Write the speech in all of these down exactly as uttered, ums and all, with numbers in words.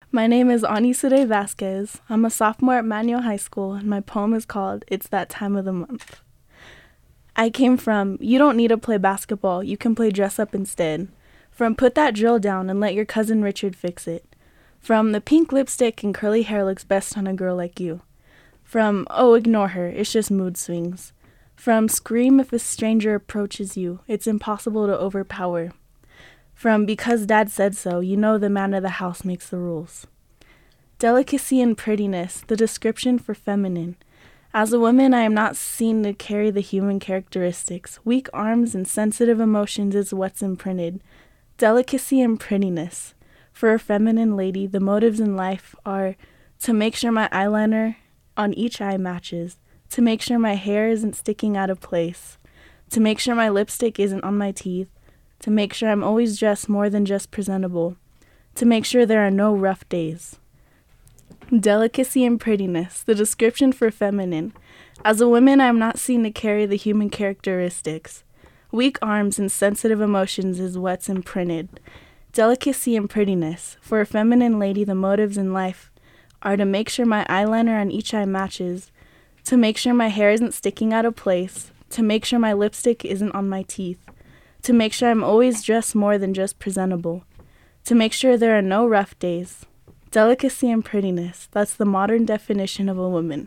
My name is Anisade Vasquez. I'm a sophomore at Manuel High School, and my poem is called It's That Time of the Month. I came from, you don't need to play basketball, you can play dress up instead. From put that drill down and let your cousin Richard fix it. From the pink lipstick and curly hair looks best on a girl like you. From, oh, ignore her, it's just mood swings. From scream if a stranger approaches you, it's impossible to overpower. From because dad said so, you know the man of the house makes the rules. Delicacy and prettiness, the description for feminine. As a woman, I am not seen to carry the human characteristics. Weak arms and sensitive emotions is what's imprinted. Delicacy and prettiness. For a feminine lady, the motives in life are to make sure my eyeliner on each eye matches, to make sure my hair isn't sticking out of place, to make sure my lipstick isn't on my teeth, to make sure I'm always dressed more than just presentable, to make sure there are no rough days. Delicacy and prettiness, the description for feminine. As a woman, I am not seen to carry the human characteristics. Weak arms and sensitive emotions is what's imprinted. Delicacy and prettiness. For a feminine lady, the motives in life are to make sure my eyeliner on each eye matches, to make sure my hair isn't sticking out of place, to make sure my lipstick isn't on my teeth, to make sure I'm always dressed more than just presentable, to make sure there are no rough days. Delicacy and prettiness, that's the modern definition of a woman.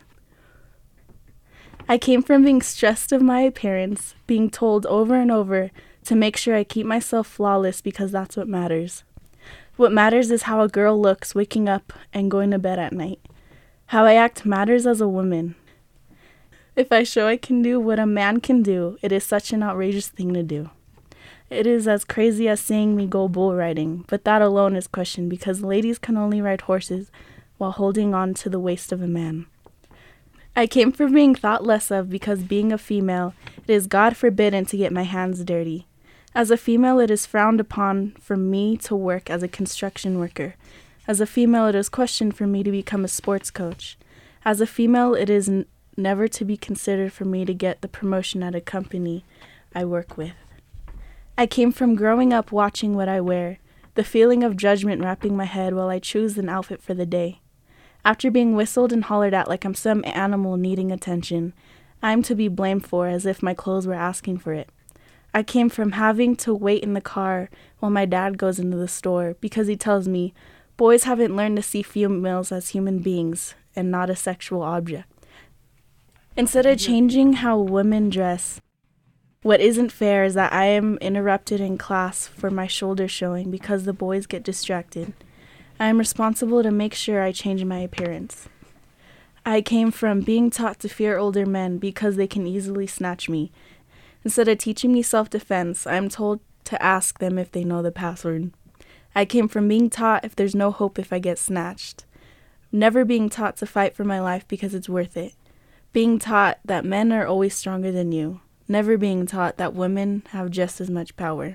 I came from being stressed of my appearance, being told over and over to make sure I keep myself flawless because that's what matters. What matters is how a girl looks waking up and going to bed at night. How I act matters as a woman. If I show I can do what a man can do, it is such an outrageous thing to do. It is as crazy as seeing me go bull riding, but that alone is questioned because ladies can only ride horses while holding on to the waist of a man. I came from being thought less of because being a female, it is God forbidden to get my hands dirty. As a female, it is frowned upon for me to work as a construction worker. As a female, it is questioned for me to become a sports coach. As a female, it is n- never to be considered for me to get the promotion at a company I work with. I came from growing up watching what I wear, the feeling of judgment wrapping my head while I choose an outfit for the day. After being whistled and hollered at like I'm some animal needing attention, I am to be blamed for as if my clothes were asking for it. I came from having to wait in the car while my dad goes into the store because he tells me boys haven't learned to see females as human beings and not a sexual object. Instead of changing how women dress, what isn't fair is that I am interrupted in class for my shoulder showing because the boys get distracted. I am responsible to make sure I change my appearance. I came from being taught to fear older men because they can easily snatch me. Instead of teaching me self-defense, I am told to ask them if they know the password. I came from being taught if there's no hope if I get snatched. Never being taught to fight for my life because it's worth it. Being taught that men are always stronger than you. Never being taught that women have just as much power.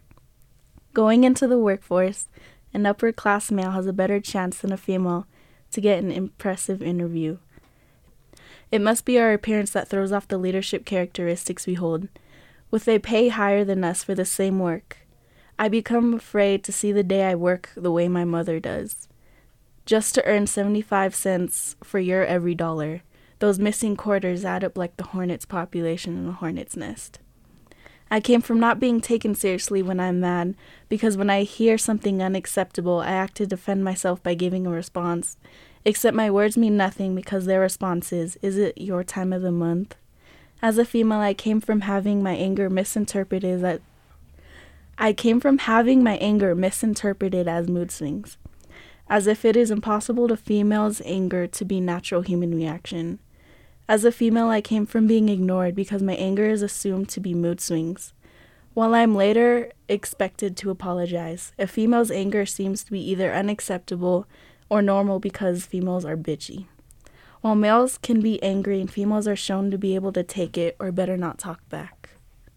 Going into the workforce, an upper-class male has a better chance than a female to get an impressive interview. It must be our appearance that throws off the leadership characteristics we hold. With a pay higher than us for the same work, I become afraid to see the day I work the way my mother does. Just to earn seventy-five cents for your every dollar. Those missing quarters add up like the hornet's population in a hornet's nest. I came from not being taken seriously when I'm mad, because when I hear something unacceptable, I act to defend myself by giving a response. Except my words mean nothing because their response is, is it your time of the month? As a female, I came from having my anger misinterpreted as I came from having my anger misinterpreted as mood swings, as if it is impossible to females' anger to be natural human reaction. As a female, I came from being ignored because my anger is assumed to be mood swings, while I am later expected to apologize. A female's anger seems to be either unacceptable or normal because females are bitchy. While males can be angry and females are shown to be able to take it or better not talk back.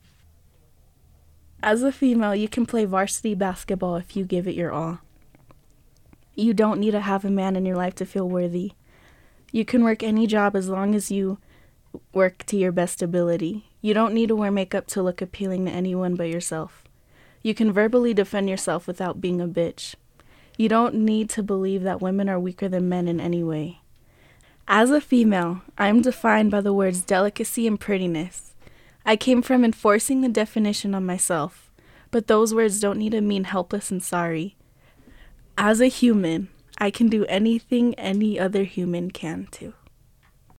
As a female, you can play varsity basketball if you give it your all. You don't need to have a man in your life to feel worthy. You can work any job as long as you work to your best ability. You don't need to wear makeup to look appealing to anyone but yourself. You can verbally defend yourself without being a bitch. You don't need to believe that women are weaker than men in any way. As a female, I'm defined by the words delicacy and prettiness. I came from enforcing the definition on myself, but those words don't need to mean helpless and sorry. As a human, I can do anything any other human can too.